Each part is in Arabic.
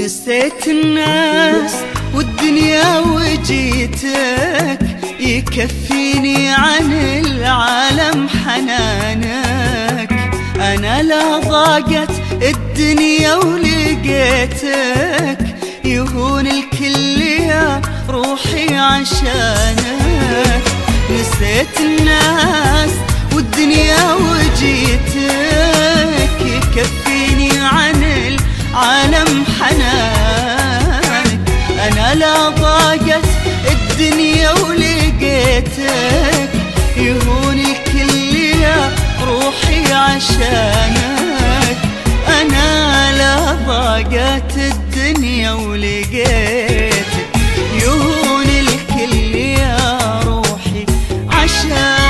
نسيت الناس والدنيا وجيتك، يكفيني عن العالم حنانك. أنا لا ضاقت الدنيا ولقيتك، يهون الكل يا روحي عشانك. نسيت الناس والدنيا وجيتك، يكفيني عن العالم حنانك. أنا لا ضاقت الدنيا ولقيتك، يهون الكل يا روحي عشانك. أنا لا ضاقت الدنيا ولقيتك، يهون الكل يا روحي عشانك.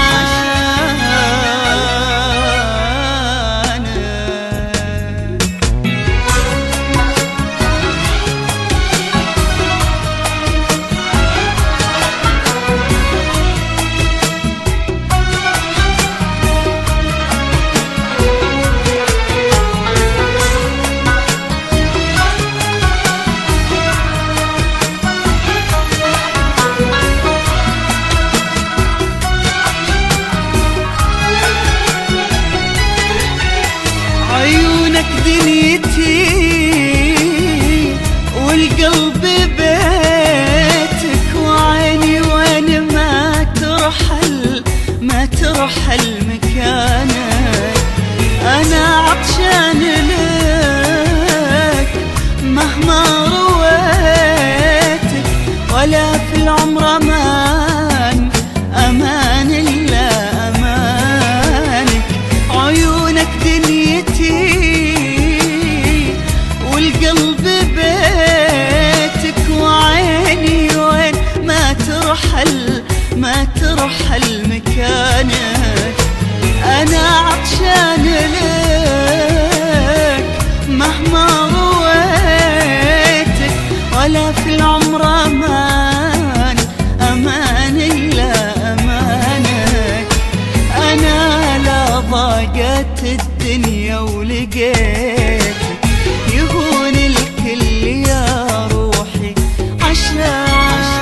عيونك دنيتي والقلب بيتك، وعيني وين ما ترحل مكانك. أنا عطشان لك مهما رويتك، ولا في العمر أمان إلا أمانك. عيونك دنيتي والقلب بيتك، وعيني وين ما ترحل مكانك. أنا عطشان لك مهما رويتك، ولا في العمر أمان إلا أمانك. أنا لا ضاقت الدنيا ولقيتك، يهون الكل يا روحي عشانك.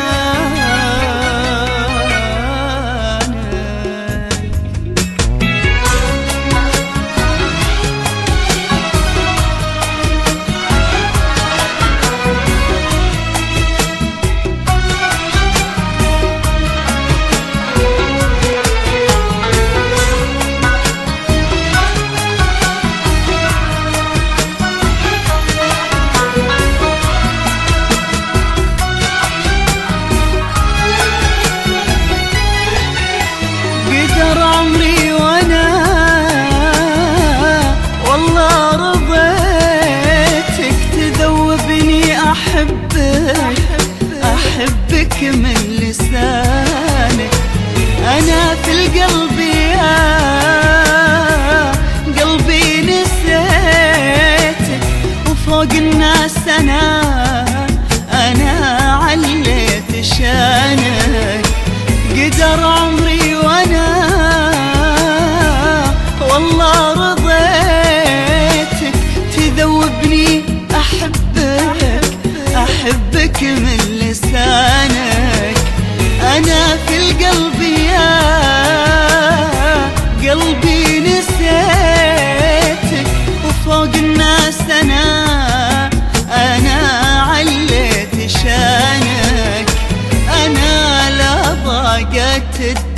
عمري وانا والله رضيتك، تذوبني احبك من لسانك. انا في القلب يا قلبي نسيتك، وفوق الناس انا عليت شانك. قدر عمري وانا والله رضيتك، تذوبني أحبك من لسانك. أنا في القلب يا قلبي نسيتك، وفوق الناس أنا عليت شانك. أنا لا ضاقت